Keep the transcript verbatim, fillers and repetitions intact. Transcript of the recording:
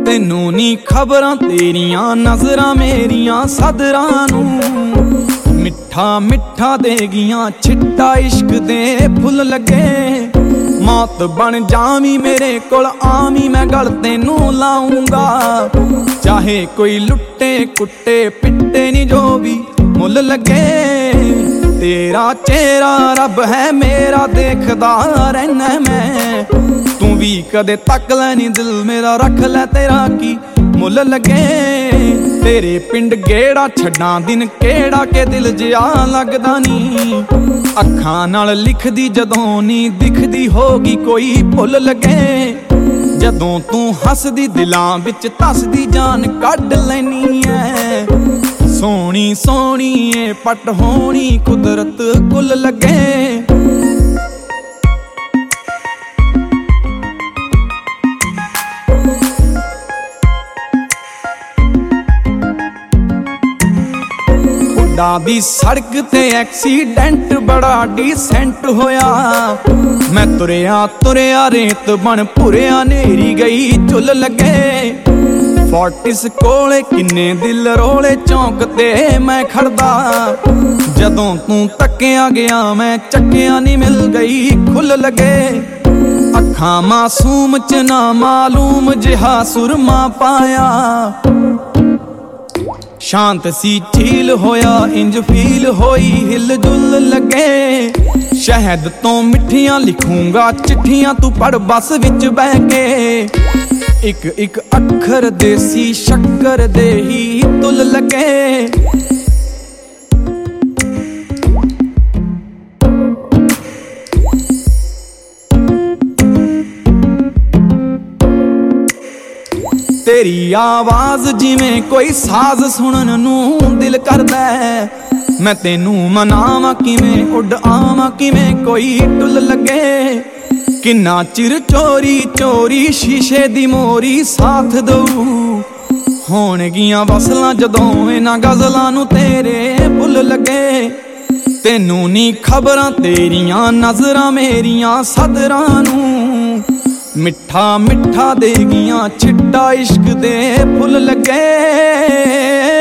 ਤੈਨੂੰ ਨੀ ਖਬਰਾਂ ਤੇਰੀਆਂ ਨਜ਼ਰਾਂ ਮੇਰੀਆਂ ਸਦਰਾਂ ਨੂੰ। ਮਿੱਠਾ ਮਿੱਠਾ ਦੇ ਗਈਆਂ ਛਿੱਟਾ ਇਸ਼ਕ ਦੇ ਫੁੱਲ ਲੱਗੇ। ਮੌਤ ਬਣ ਜਾਵੀਂ ਮੇਰੇ ਕੋਲ ਆਵੀਂ ਮੈਂ ਗਲ ਤੈਨੂੰ ਲਾਉਂਗਾ। ਚਾਹੇ ਕੋਈ ਲੁੱਟੇ ਕੁੱਟੇ ਪਿੱਟੇ ਨੀ ਜੋ ਵੀ ਮੁੱਲ ਲੱਗੇ। ਤੇਰਾ ਚਿਹਰਾ ਰੱਬ ਹੈ ਮੇਰਾ ਦੇਖਦਾ ਰਹਿਣਾ ਮੈਂ। ਤੂੰ ਵੀ ਕਦੇ ਤੱਕ ਲੈ ਨੀ ਦਿਲ ਮੇਰਾ ਰੱਖ ਲੈ ਤੇਰਾ ਕੀ ਮੁੱਲ ਲੱਗੇ। ਤੇਰੇ ਪਿੰਡ ਗੇੜਾ ਛੱਡਾਂ ਦਿਨ ਕਿਹੜਾ ਕਿ ਦਿਲ ਜਿਹਾ ਲੱਗਦਾ ਨੀ। ਅੱਖਾਂ ਨਾਲ ਲਿਖਦੀ ਜਦੋਂ ਨੀ ਦਿਖਦੀ ਹੋਗੀ ਕੋਈ ਭੁੱਲ ਲੱਗੇ। ਜਦੋਂ ਤੂੰ ਹੱਸਦੀ ਦਿਲਾਂ ਵਿੱਚ ਧੱਸਦੀ ਜਾਨ ਕੱਢ ਲੈਨੀ ਐ। ਸੋਹਣੀ ਸੋਹਣੀ ਏ ਪੱਟ ਹੋਣੀ ਕੁਦਰਤ ਕੁੱਲ ਲੱਗੇ। ਉੱਡਾ ਦੀ ਸੜਕ ਤੇ ਐਕਸੀਡੈਂਟ ਬੜਾ ਡੀਸੈਂਟ ਹੋਇਆ। ਮੈਂ ਤੁਰਿਆ ਤੁਰਿਆ ਰੇਤ ਬਣ ਭੁਰਿਆ ਨੇਰੀ ਗਈ ਚੁੱਲ ਲੱਗੇ। ਫੋਰਟਿਸ ਕੋਲੇ ਕਿੰਨੇ ਦਿਲ ਰੋਲੇ ਚੌਂਕ ਤੇ ਮੈਂ ਖੜਦਾ। ਜਦੋਂ ਤੂੰ ਤੱਕਿਆ ਗਿਆ ਮੈਂ ਚੱਕਿਆ ਨੀ ਮਿਲ ਗਈ ਖੁੱਲ ਲੱਗੇ। ਅੱਖਾਂ ਮਾਸੂਮ ਚ ਨਾ ਮਾਲੂਮ ਜਿਹਾ ਸੁਰਮਾ ਪਾਇਆ। ਸ਼ਾਂਤ ਸੀ ਝੀਲ ਹੋਇਆ ਇੰਜ ਫੀਲ ਹੋਈ ਹਿਲ ਜੁਲ ਲੱਗੇ। ਸ਼ਹਿਦ ਤੋਂ ਮਿੱਠੀਆਂ ਲਿਖੂੰਗਾ ਚਿੱਠੀਆਂ ਤੂੰ ਪੜ ਬੱਸ ਵਿੱਚ ਬਹਿ ਕੇ। ਇੱਕ ਇੱਕ ਅੱਖਰ ਦੇਸੀ ਸ਼ੱਕਰ ਦੇ ਹੀ ਤੁਲ ਲੱਗੇ। ਤੇਰੀ ਆਵਾਜ਼ ਜਿਵੇਂ ਕੋਈ ਸਾਜ਼ ਸੁਣਨ ਨੂੰ ਦਿਲ ਕਰਦਾ। ਮੈਂ ਤੈਨੂੰ ਮਨਾਵਾਂ ਕਿਵੇਂ ਉੱਡ ਆਵਾਂ ਕਿਵੇਂ ਕੋਈ ਟੁੱਲ ਲੱਗੇ। ਕਿੰਨਾ ਚਿਰ ਚੋਰੀ ਚੋਰੀ ਸ਼ੀਸ਼ੇ ਦੀ ਮੋਰੀ ਸਾਥ ਦਊ। ਹੋਣਗੀਆਂ ਵਸਲਾਂ ਜਦੋਂ ਇਹਨਾਂ ਗਜ਼ਲਾਂ ਨੂੰ ਤੇਰੇ ਭੁੱਲ ਲੱਗੇ। ਤੈਨੂੰ ਨੀ ਖਬਰਾਂ ਤੇਰੀਆਂ ਨਜ਼ਰਾਂ ਮੇਰੀਆਂ ਸਦਰਾਂ ਨੂੰ। ਮਿੱਠਾ ਮਿੱਠਾ ਦੇ ਗਈਆਂ ਛਿੱਟਾ ਇਸ਼ਕ ਦੇ ਫੁੱਲ ਲੱਗੇ।